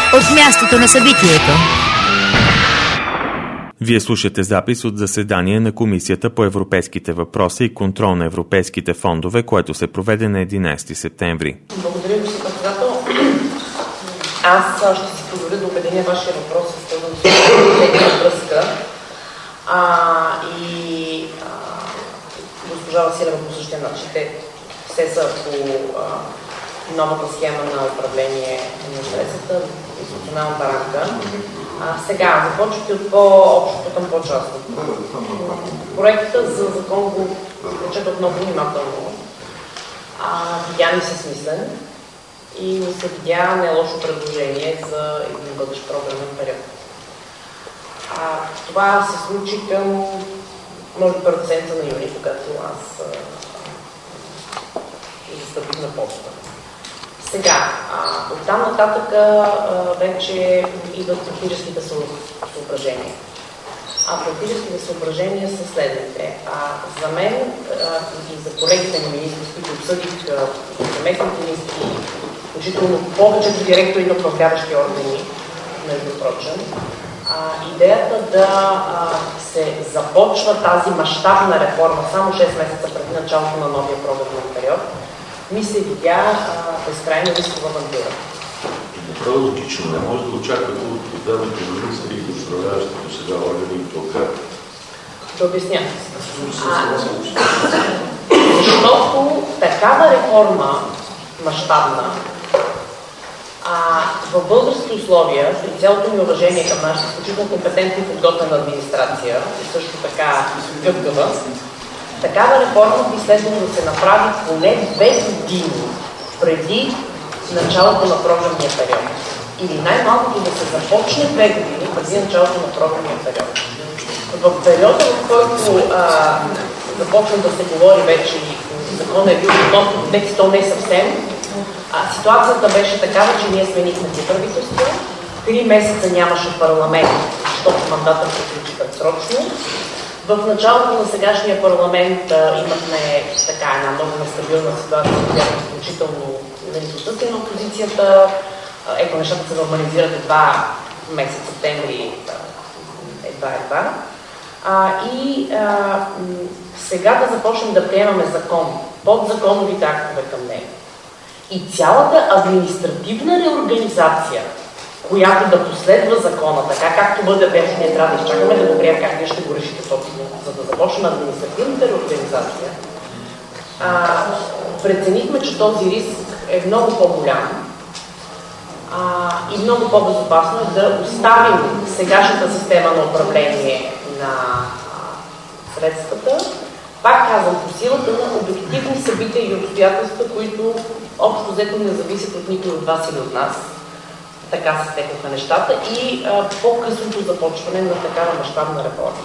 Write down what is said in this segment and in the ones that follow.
от мястото на събитието. Вие слушате запис от заседание на Комисията по европейските въпроси и контрол на европейските фондове, което се проведе на 11 септември. Благодаря, господин председател. Аз ще си позволя да обединя вашия въпрос с тази връзка. Госпожа Василева по същия начин. Те все са по новата схема на управление на средствата, институционалната рамка. Сега, започвате от по-общото към по-частното. Проектът за закон го прочетох много внимателно. Видя ми се смислен и ми се видя не лошо предложение за един бъдещ програмен период. Това се случи към, може би, първата седмица на юни, когато аз застъпих на поста. Сега, оттам нататък вече идват практическите съображения. Практическите съображения са следните. За мен и за колегите на министри, с които обсъдих заместните министри, включително повечето директори на управляващи органи, между прочим, идеята да се започва тази мащабна реформа само 6 месеца преди началото на новия програмен период, ми се видя безкрайно рискова авантюра. Направо логично, не може да очаквате от отделните министри и управляващите сега органи и толкова. Да обясня. Защото такава реформа, мащабна, в български условия, при цялото ми уважение към нашата изключително компетентна и подготвена администрация, и също така гъвкава, такава реформа би следвало да се направи поне 2 години преди началото на програмния период. Или най-малкото да се започне 2 години преди началото на програмния период. В периода, в който започна да се говори вече и законът е бил относно текст, то не съвсем, ситуацията беше такава, че ние сменихме правителство, 3 месеца нямаше парламент, защото мандата приключи предсрочно. В началото на сегашния парламент имахме една много нестабилна ситуация, която е изключително недостъпна на опозицията. Ето, нещата се нормализират едва месец септември, едва. Сега да започнем да приемаме закон, подзаконовите актове към него и цялата административна реорганизация, която да последва закона, така както бъде вече, ние трябва да изчакаме да го приемем, как вие ще го решите точно, за да започне административната реорганизация. Преценихме, че този риск е много по-голям и много по-безопасно е да оставим сегашната система на управление на средствата, пак казвам, по силата на обективни събития и обстоятелства, които общо взето не зависят от никой от вас или от нас. Така се стекоха нещата и по-късното започване на такава мащабна реформа.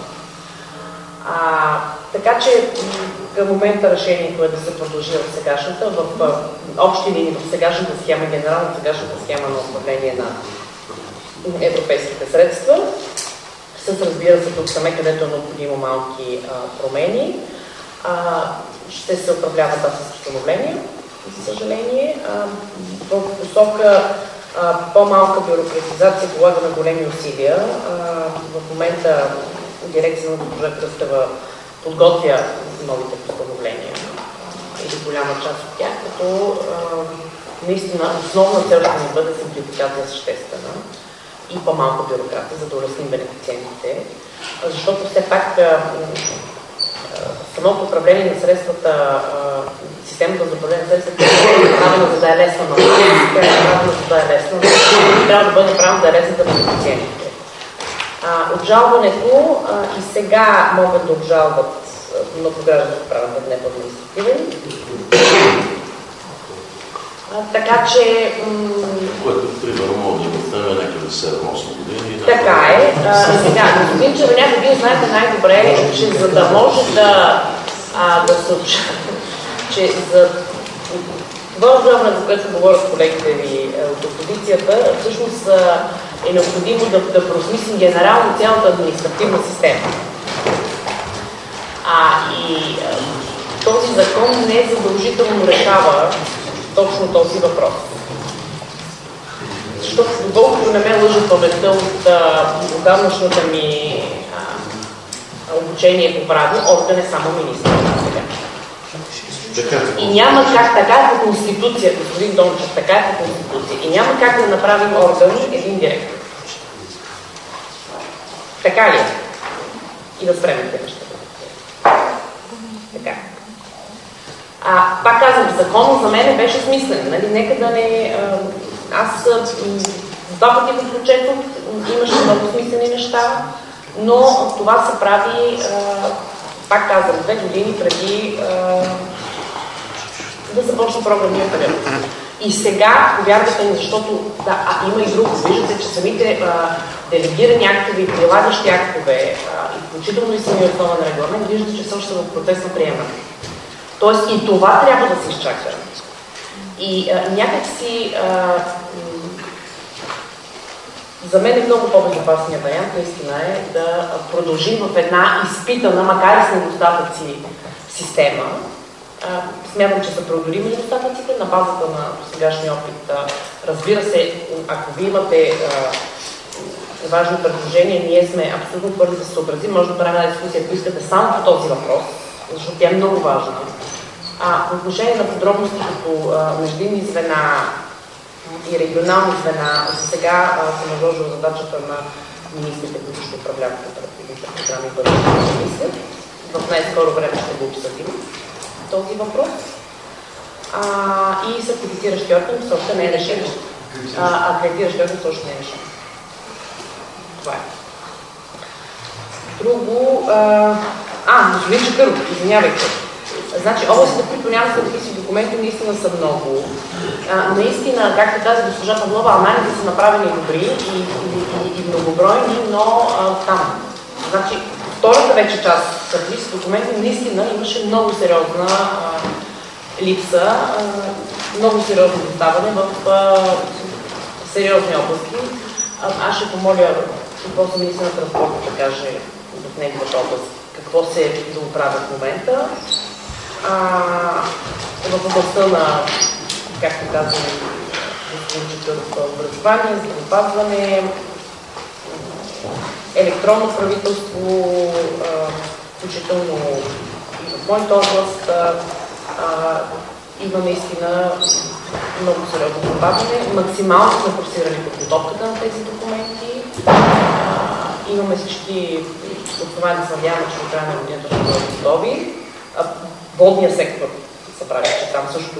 Така че към момента решението е да се продължи в сегашната, в общи линии, в сегашната схема, генерално в сегашната схема на управление на европейските средства, с, разбира се, тук саме, където е необходимо малки промени. Ще се управляват с постановления, за съжаление, в посока по-малка бюрократизация, полагаме големи усилия. В момента дирекция на госпожа Кръстева подготвя новите постановления или голяма част от тях, като наистина основна цел ще ни бъде симплификация съществена и по-малка бюрокрация, за да улесним бенефициентите. Защото все пак самото управление на средствата, системата за управление на средствата е направена за да е лесна, но трябва да бъде направена да е лесна за бенефициентите. Обжалването и сега могат да обжалват много граждани, правят не по-административен. Така че... Което, примерно, може да го някъде 7-8 години. Така е. Сега, господин Червеняк, вие знаете най-добре, че за да може да се... че за това обжалване, за което говорят колегите ви от опозицията, всъщност е необходимо да просмислим генерално цялата административна система. И този закон не задължително решава точно този въпрос. защото доколкото не ме лъжа паметта от отдавнашната ми обучение по право, орган е само министър сега. И няма как, така по Конституция, господин Дончев, така е по Конституция, и няма как да направим орган един директор. Така ли е? И да спреме те нещата. Така. Пак казвам, законът за мен беше смислен. Нали? Нека да не... Аз два пъти го прочетох, имаше много смислени неща, но това се прави, пак казвам, 2 години преди да започне програмния период. И сега, повярвайте ми, защото има и друго. Виждате, че самите делегирани актове и прилагащи актове, включително и самия основен регламент, виждате, че също са в процес на приемане. Тоест и това трябва да се изчака. И някакси за мен е много по-безопасният вариант, наистина е да продължим в една изпитана, макар и с недостатъци, система. Смятам, че са преодолими недостатъците на базата на сегашния опит. Разбира се, ако ви имате важно предложение, ние сме абсолютно твърди да се съобразим. Може да правим една дискусия, ако искате само по този въпрос, защото тя е много важна. По отношение на подробности като междинни звена и регионални звена, за сега съм възложила задачата на министрите, които ще управляват оперативните програми в бъдещата комисия. В най-скоро време ще го обсъдим този въпрос. И сертифициращи орган все още не е решен. Акредитиращи орган все още не е решен. Това е. Друго... господин Чакъров, извинявайте. Значи, областите, в които няма статистически документи, наистина са много. Наистина, както тази госпожа Павлова, анализите са направени добри и многобройни, но там. Значи, втората вече част статистически документи наистина имаше много сериозна липса, много сериозно доставане в сериозни области. Аз ще помоля въпроса министър на транспорта да каже в неговата област какво се доправя в момента. В областта на, както казвам, образование, здравеопазване, електронно правителство, включително и в моята област, има наистина много сериозно забавяне. Максимално сме форсирали подготовката на тези документи. Имаме всички основания да се надяваме, че до края на годината ще бъдат готови. Водния сектор се прави, че там също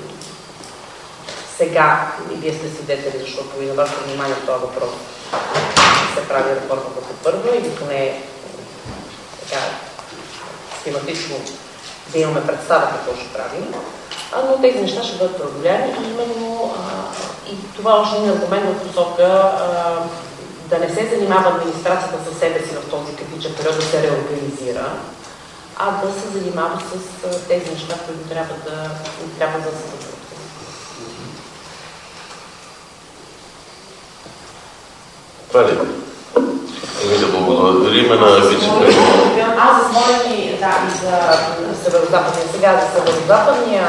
сега, и вие сте свидетели, защото и на вашето внимание в този въпрос се прави реформата по първа или поне така схематично да имаме представа какво ще правим. Но тези неща ще бъдат преодоляни и именно и това още един аргумент в посока да не се занимава администрацията със себе си в този критичен период, да се реорганизира, а да се занимава с тези неща, които трябва да се случват. Правильно. Да благодарим на вице-президента. Аз за Смолян и за Северо-Западния. Сега за Северо-Западния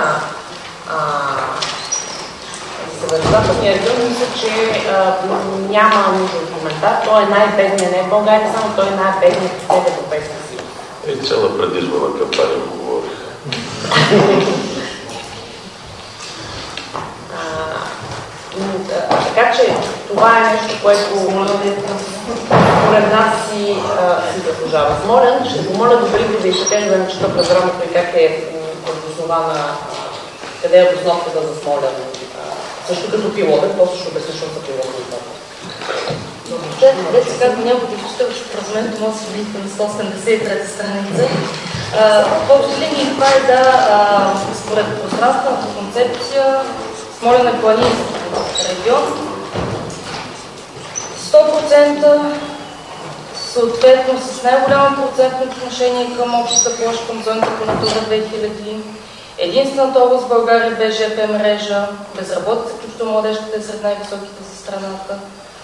регион мисля, че няма нужда от коментар. Той е най-бедният, не е България, само той е най-бедният в целия Европейски съюз. И цяла предизборна кампания говорих. Така че това е нещо, което според нас си заслужава. Смолян, ще помоля до Бриго да изчетеш да начета програмата и как е обоснована, къде е обосновката за Смолян. Също като пилотен, после ще обясня, защото са пилотни. Добре, сега до някой да чета, че парламента може да се видите на 173 страница. В общи линии това е според пространствената концепция, Смолян е планински регион. 100% съответно с най-голямо процентно отношение към общата площ към зоните по Натура 2000. Единствената област в България без ЖП мрежа, безработица, включително младежката е сред най-високите за страната.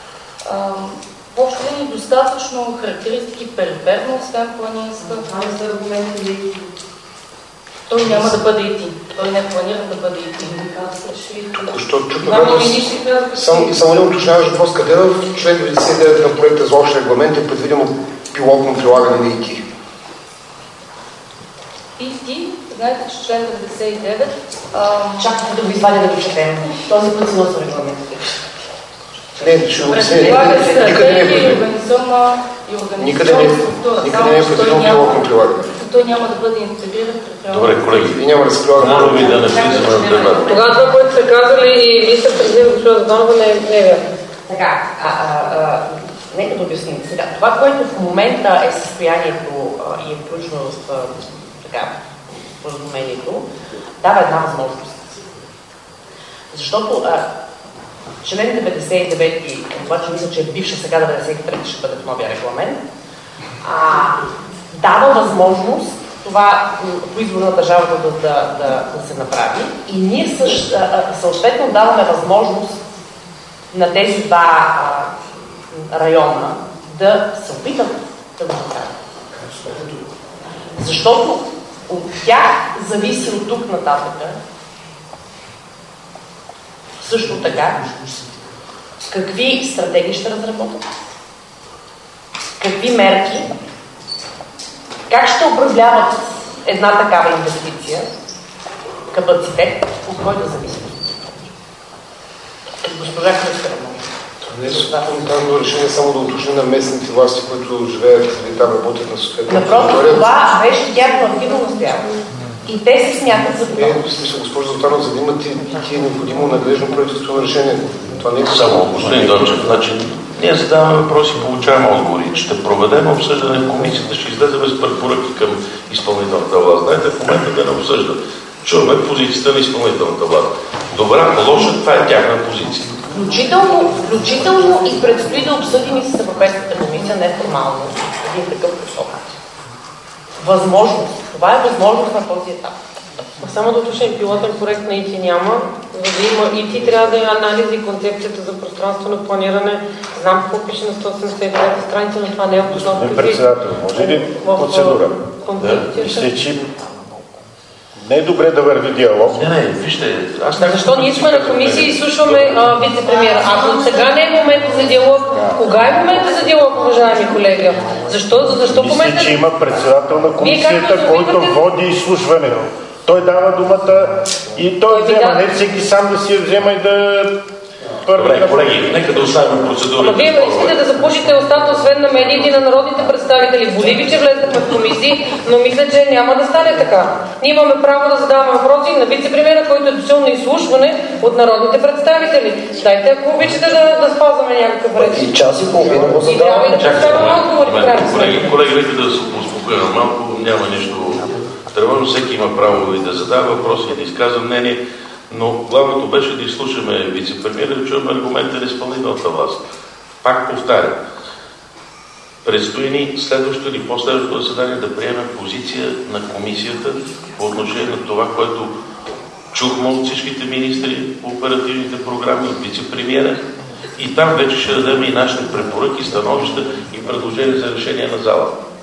В общи линии достатъчно характеристики периферно, освен планинска. Той няма да бъде ИТ. Той не планира да бъде ИТ. Току-що чухме само не уточняваш въпрос, къде в член 99 на проекта за общ регламент е предвидено пилотно прилагане на ИТ? ИТ, знаете, че член 99... Чакайте да го извадя да го четем. Този път зло са регламентите. Не, ще го обясня. Никъде не е предвидено пилотно прилагане. Той няма да бъде интегриран. Добре, колеги. И няма да се прилага. Моля ви да не влизаме в дебат. Тогава това, което са казали и вие сте президент госпожа Зданова, не е вярно. Така, нека да обясним. Сега, това, което в момента е състоянието и е включено в споразумението, дава една възможност. Защото член 99, обаче мисля, че е бивша сега 93 ще бъде в новия регламент, дава възможност това по избор на държавата да се направи и ние съответно даваме възможност на тези два района да се опитат да го направят. Защото от тях зависи от тук нататък също така какви стратегии ще разработят, какви мерки, как ще управляват една такава инвестиция, капацитет, от който зависи. Госпожа Христова. Не е спонтанно решение само да уточни на местните власти, които живеят и там работят на съответно. Напротив, това беше тяхно активно настояване. И те се смятат за това. Не, в смисъл, госпожо Златанова, за да имат ти е необходимо надлежно правителствено решение. Това не е само, господин Дончев, значи ние задаваме въпроси и получаваме отговори. Ще проведем обсъждане в комисията, ще излезем с препоръки към изпълнителната власт. Знаете, в момента да не обсъжда. Чуваме позицията на изпълнителната власт. Добра, лоша, това е тяхна позиция. Включително и предстои да обсъдим и с Европейската комисия неформално един такъв посок. Възможност. Това е възможност на този етап. Само да уточним, пилотен проект на ИТ няма. За да има ИТ трябва да има анализи и концепцията за пространствено планиране. Знам какво пише на 173 страница, но това не е в основното. Председател, може ли процедура? Мисля, че не е добре да върви диалог. Не, вижте, защо ние сме на комисия и слушаме вице-премиера? Ако сега не е момента за диалог, кога е момента за диалог, уважаеми колеги? Защо мисля, че има председател на комисията, който води изслушването. Той дава думата и той взема. Не всеки сам да си я взема и да... Добре, колеги, нека да оставим процедурата. Вие искате да запушите устата, освен на медиите и на народните представители. Боли ви, че влезете в комисии, но мисля, че няма да стане така. Ние имаме право да задаваме въпроси на вице-премиера, който е дошъл на изслушване от народните представители. Дайте, ако обичате да спазваме някакъв ред. И час и половина го задаваме. И трябва и да поставяме отговори. Колеги, нека да се успокоим малко, няма нищо тревожно. Всеки има право и да задава въпроси и да изказва мнение. Но главното беше да изслушаме вице-премиера и да чуем аргумента на изпълнителната власт. Пак повтарям, предстои ни следващото или последващото заседание да приемем позиция на комисията по отношение на това, което чухме от всичките министри по оперативните програми, от вице-премиера, и там вече ще дадем и нашите препоръки, становища и предложения за решение на зала.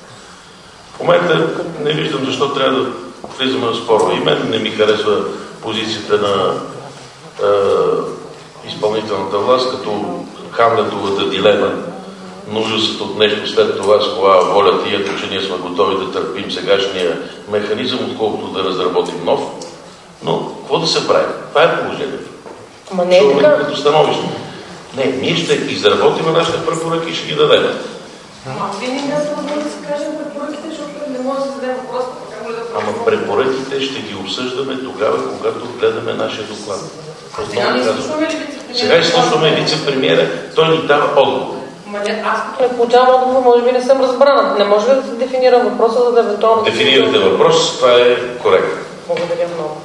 В момента не виждам защо трябва да влизаме в спорове. И мен не ми харесва позицията на изпълнителната власт, като Хамлетовата дилема, нуждата от нещо след това с кола воля ти, ето че ние сме готови да търпим сегашния механизъм, отколкото да разработим нов. Но какво да се прави? Това е положението. Ама не е така. Като становище. Не, ние ще изработим нашите препоръки и ще ги дадем. Вие не да се кажем препоръките, защото не може да зададе въпрос. Ама препоръките ще ги обсъждаме тогава, когато гледаме нашия доклад. Сега изслушваме вице-премиера, той ни дава отговор. Аз като не получавам отговор, може би не съм разбрана. Не може ли да се дефинира въпроса, за да евентуално... Дефинирате въпрос, това е коректно. Благодаря много.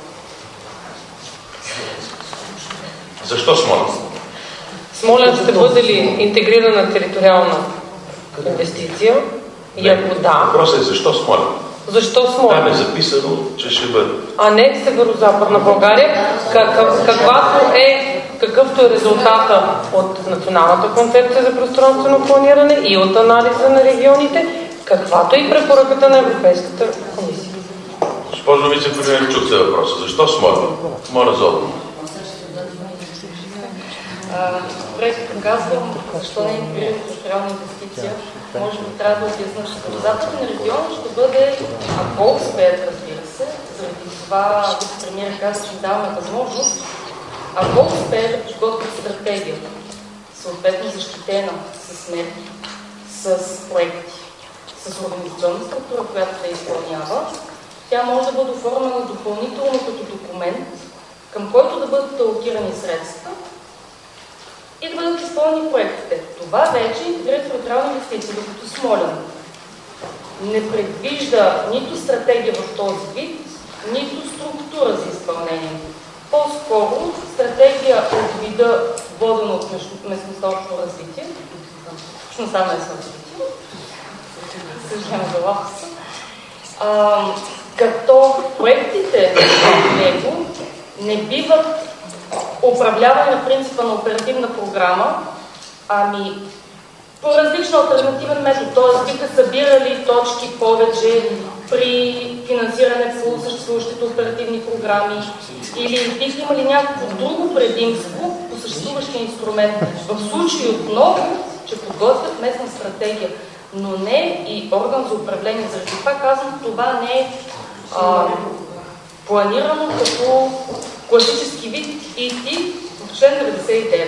Защо Смолян? Смолян ще бъде ли интегрирана териториална инвестиция? И ако да... Въпросът е защо Смолян? Защо Смолян? Там е записано, че ще бъде. А не Северо-Западна България, какъвто е резултата от националната концепция за пространствено планиране и от анализа на регионите, каквато и препоръката на Европейската комисия. Госпожо вице-премиер, чухте въпроса. Защо Смолян? Моля за отговор. Добре, казвам, защо не е териториална инвестиция. Може би трябва да обясня, че Западен регион ще бъде, ако успеят, разбира се, заради това вице-премиер каза, че даваме възможност, ако успеят да подготвят стратегия, съответно защитена с мерки, с проекти, с организационна структура, която да изпълнява, тя може да бъде оформена допълнително като документ, към който да бъдат алокирани средства и да бъдат изпълнени проектите. Това вече интегрира териториална инвестиция, докато Смолян не предвижда нито стратегия в този вид, нито структура за изпълнение. По-скоро стратегия от вида, водена от местността общо развитие, общността на развитие, съжалявам за лапса, като проектите от него не биват управлявани на принципа на оперативна програма, ами по различен алтернативен метод, т.е. биха събирали точки повече при финансиране по съществуващите оперативни програми или биха имали някакво друго предимство по съществуващия инструмент. В случай отново, че подготвят местна стратегия, но не и орган за управление. Заради това казвам, това не е планирано като класически вид ИТ в член 99.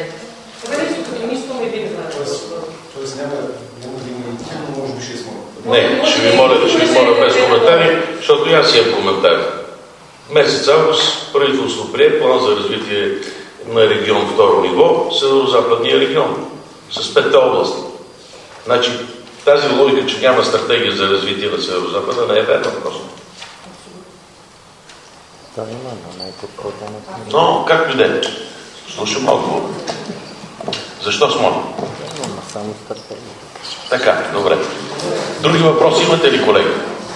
Тоест няма да има ИТ, но може би ще сме. Не, ще ви моля без коментари, защото и аз имам коментар. Месец август правителство прие план за развитие на регион второ ниво, Северозападния регион, с 5 области. Значи, тази логика, че няма стратегия за развитие на Северозапада, не е верна просто. Но, както и да е, слушам отговор. Защо Смолян? Така, добре. Други въпроси имате ли, колеги?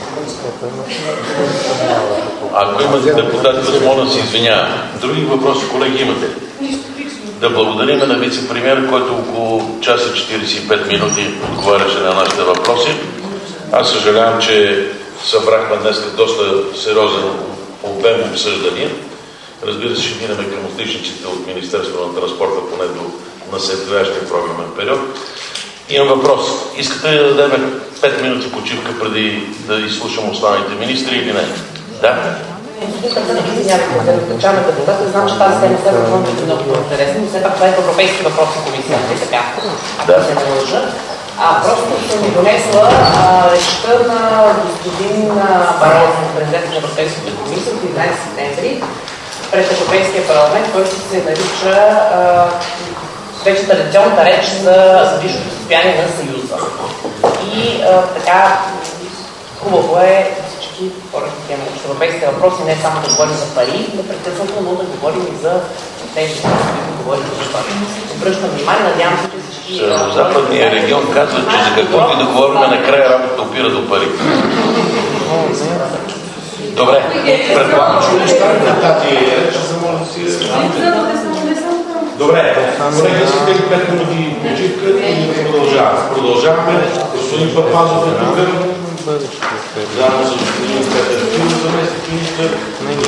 Ако имате депутати от Смолян, се извинява. Други въпроси, колеги, имате ли? Да благодарим на вице-премиер, който около час и 45 минути отговаряше на нашите въпроси. Аз съжалявам, че събрахме днес доста сериозен обем обсъждания. Разбира се, ще минем към отличниците от Министерството на транспорта, поне до наследващия програмен период. Имам въпрос. Искате ли да дадем 5 минути почивка преди да изслушам останалите министри или не? Да? Началната дебата, знам, че тази тема следва много интересна, но все пак това е европейски въпроси комисията, и така, ако се не лъжа. Просто съм ми донесла речта на господин Барозу, президент на Европейската комисия от 11 септември пред Европейския парламент, който се нарича вече традиционната реч за висшето състояние на Съюза. И така, хубаво е всички хора, които имаме европейските въпроси, не само да говорим за пари, непрекъснато, но да говорим и за тези, които говорим за пари. Обръщам внимание, надявам се, че всички... Западния регион казва, че за каквото и да говорим, накрая работа опира до пари. Добре, предполагам, че оставите тази реч, за да може да си... Добре, колеги, искате ли 5 минути почивка и продължаваме. Продължаваме. Господин Папазов е тук. Заедно с господин Петър Фил, заместник-министър.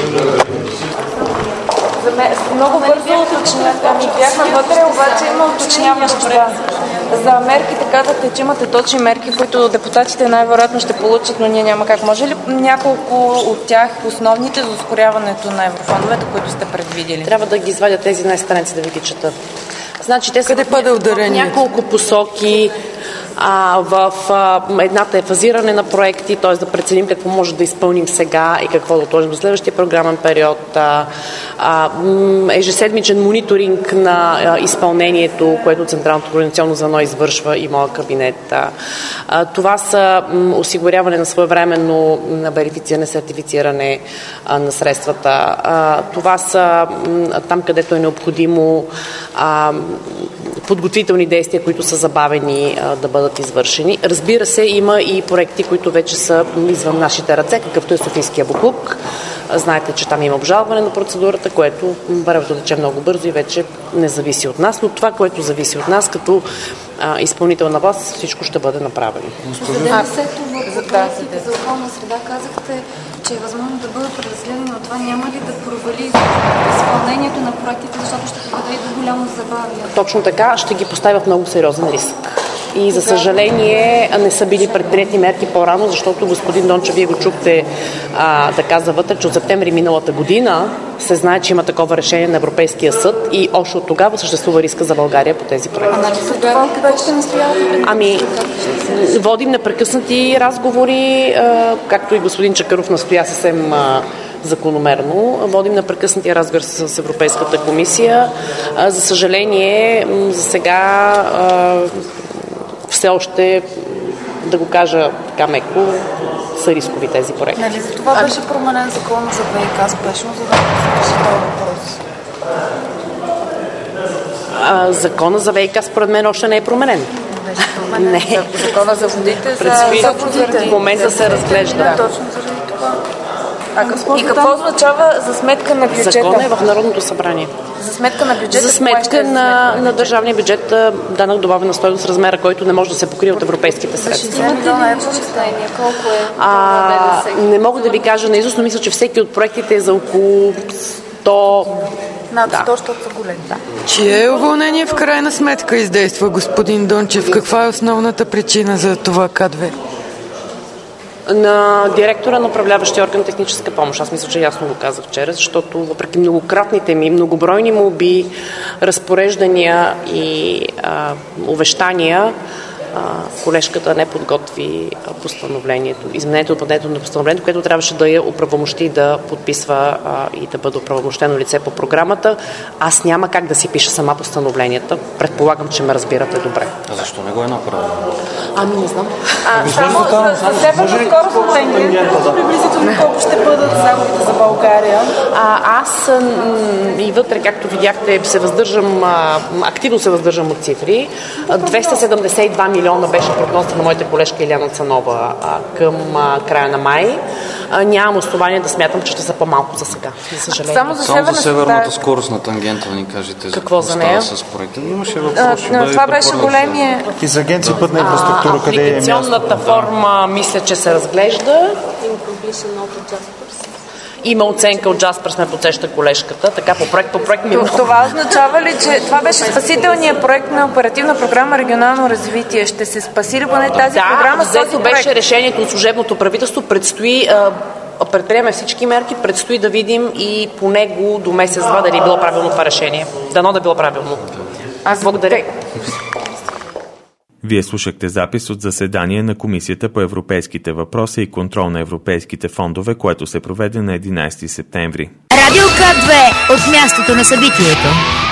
Много бързо уточнях, бяхме вътре, обаче има уточняващо. За мерките казахте, че имате точни мерки, които депутатите най-вероятно ще получат, но ние няма как. Може ли няколко от тях, основните за ускоряването на еврофондовете, които сте предвидели? Трябва да ги извадя тези на страници да ви ги чета. Значи, те са в няколко посоки. В едната е фазиране на проекти, т.е. да преценим какво може да изпълним сега и какво да отложим за следващия програмен период. Ежеседмичен мониторинг на изпълнението, което Централното координационно звено извършва и моя кабинет. Това са осигуряване на своевременно верифициране, сертифициране на средствата. Това са там, където е необходимо подготвителни действия, които са забавени да бъдат извършени. Разбира се, има и проекти, които вече са извън нашите ръце, какъвто е Софийския буклук. Знаете, че там има обжалване на процедурата, което времето тече много бързо и вече не зависи от нас. Но това, което зависи от нас, като изпълнителна власт всичко ще бъде направено. За ДДС-то в проектите за околна среда казахте, че е възможно да бъдат преразгледани, но това няма ли да провали изпълнението на проектите, защото ще доведе и до голямо забавяне? Точно така, ще ги поставя в много сериозен риск. И за съжаление не са били предприяти мерки по-рано, защото господин Дончев, вие го чухте да каза вътре, че от септември миналата година се знае, че има такова решение на Европейския съд и още от тогава съществува риска за България по тези проекти. Водим непрекъснати разговори, както и господин Чакъров настоя съвсем закономерно. Водим непрекъснати разговори с Европейската комисия. За съжаление, за сега все още, да го кажа така меко, са рискови тези проекти. Нали за това беше променен закон за ВиК спешно, за да се реши този въпрос? Закона за ВиК според мен още не е променен. Беше променен. Не. Закона за водите, в момента се разглежда. Да, точно заради това. И какво означава за сметка на бюджета? Законът е в Народното събрание. За сметка на бюджета? За сметка на държавния бюджет, данък добавена стойност, размера, който не може да се покрие от европейските средства. 60 милиона евро числение. Колко е? Не мога да ви кажа наизуст, но мисля, че всеки от проектите е за около 100... Над 100, защото са големи. Да. Чие уволнение в крайна сметка издейства господин Дончев? Каква е основната причина за това К2? На директора на управляващия орган техническа помощ. Аз мисля, че ясно го казах вчера, защото въпреки многократните ми, многобройни молби, разпореждания и увещания, колежката не подготви постановлението, изменението на постановлението, което трябваше да я оправомощи да подписва и да бъде оправомощено лице по програмата. Аз няма как да си пиша сама постановленията. Предполагам, че ме разбирате добре. А защо не го е направил? Не знам. Само за скоростно линия, приблизително колко ще бъдат загубите за България? Аз и вътре, както видяхте, активно се въздържам от цифри. 272 милиона беше прогнозата на моята колежка Иляна Цанова към края на май. Нямам основание да смятам, че ще са по-малко за сега, за съжаление. Само за северната скорост на тангента да ни кажете какво за нея? С проекта. Имаше въпрос. Това беше големия. И за Агенция пътна инфраструктура, къде е място? Апликационната форма мисля, че се разглежда. Има оценка от Джаспърс, ме подсеща колежката. Така по проект ми... Това означава ли, че това беше спасителният проект на оперативна програма регионално развитие? Ще се спаси ли поне тази програма с този проект? Да, беше решението от служебното правителство. Предприеме всички мерки, предстои да видим и по него до месец-два дали е било правилно това решение. Дано да било правилно. Аз благодаря. Вие слушахте запис от заседание на Комисията по европейските въпроси и контрол на европейските фондове, което се проведе на 11 септември. Радио К2 от мястото на събитието.